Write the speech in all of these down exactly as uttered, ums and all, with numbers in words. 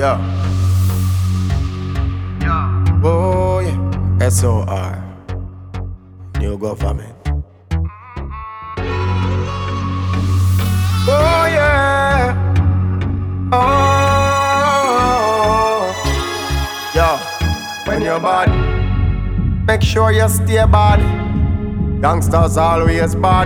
Yeah. Yeah. Oh yeah. S O R. New government. Oh yeah. Oh. Yeah. When you're bad, make sure you stay bad. Gangsters always bad.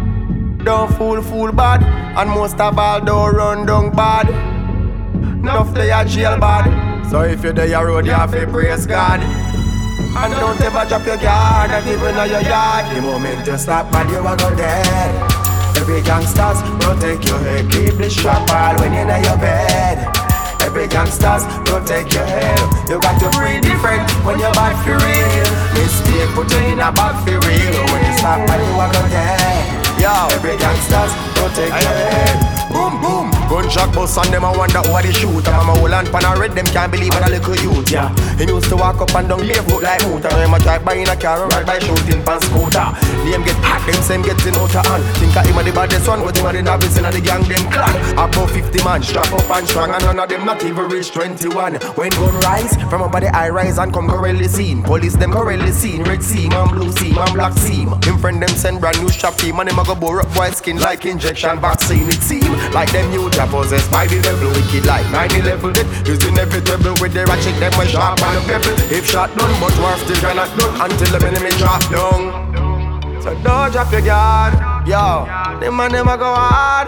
Don't fool, fool bad. And most of all, don't run down bad. Enough they are jail bad. So if you're there road, you have to praise God. And don't ever drop your guard, not even on your yard. The moment you stop bad, you are go dead. Every gangsters, protect your head. Keep the strap all when you're in your bed. Every gangsters, protect your head. You got to breathe different when you're bad for real. Mistake put you in a bad for real. When you stop bad, you are go dead. Yo, every gangsters, protect your head. Boom, boom. Gunshot bust and them a wonder who they shoot. And mama hold on pan a red, them can't believe what a little youth, yeah. Him used to walk up and down barefoot like Muta. Now him a drive by in a car and ride by shooting pan scooter. Name get hot, them same getting out of hand. Think a him a the baddest one, but him a the novice in a the gang them clan. About fifty man, strap up and strong. And none of them not even reach twenty-one. When gun rise, from up by the high rise and come correctly seen. Police them correctly seen. Red seam and blue seam and black seam. Him friend them send brand new strap team. And him a go bore up boy skin like injection vaccine. It seem like them youth are possessed by the devil. Wicked like nine eleven it is inevitable. With the ratchet them a sharp and a pebble. If shot done, but war still cannot done until the enemy drop down. So don't drop your guard, yo. Them man never go hard.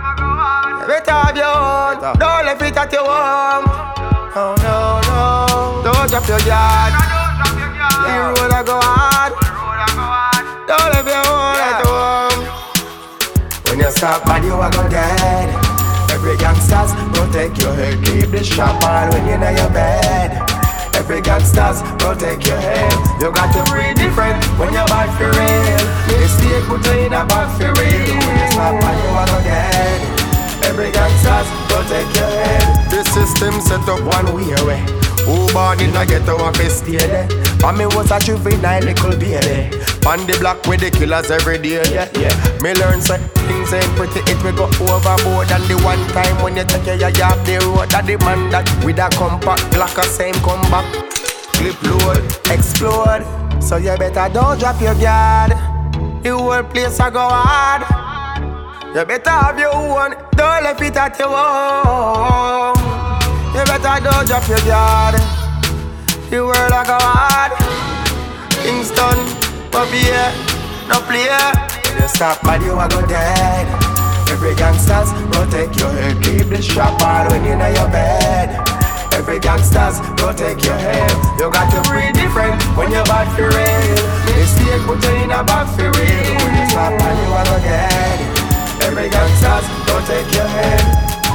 You better have your own. Don't let it at your home. Oh no no. Don't drop your guard. The road a go hard. Don't let your own at home. When you stop bad, you a go dead. Every gangsters, protect your head. Keep the strap on when you're in your bed. Every gangsters, protect your head. You got to breathe different when you're bad for real. Mistake put you in a bad for real. When you stop bad, you a go dead. Every gangsters, protect your head. The system set up one way away. Who born in a ghetto a fest stay there. For me was a juvenile little baby. On the block with the killers every day, yeah, yeah. Me learn say things ain't pretty, it will go overboard. And the one time when you take your yard the road, that the man that with a compact Glock a same come back. Clip load, explode. So you better don't drop your guard. The whole place a go hard. You better have your own, don't let it at your home. You better don't drop your guard. The world a go hard. Things done. But be here, no play. When you stop bad, you a go dead. Every gangsters, protect your head. Keep the strap on when you're in your bed. Every gangsters, protect your head. You got to breathe different when you're bad for real. Mistake put you in a bad for real. When you stop bad, you a go dead. Every gangsters, protect your head.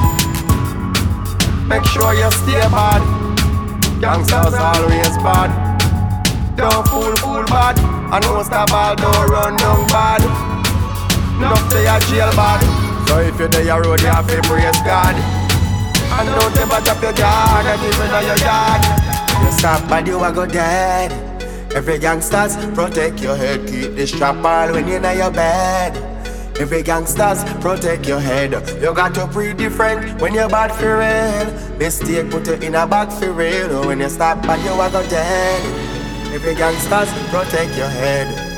Make sure you stay bad. Gangsters always bad. Don't fool, fool bad. And most of all, don't run down bad. Enough they are jail bad. So if you're there road, you have to praise God. And don't ever drop your guard, not even on your yard. You stop bad, you a go dead. Every gangsters, protect your head. Keep the strap all when you're in your bed. Every gangsters, protect your head. You got to breathe different when you're bad for real. Mistake put you in a bag for real. When you stop bad, you a go dead. Every gangsters, protect your head.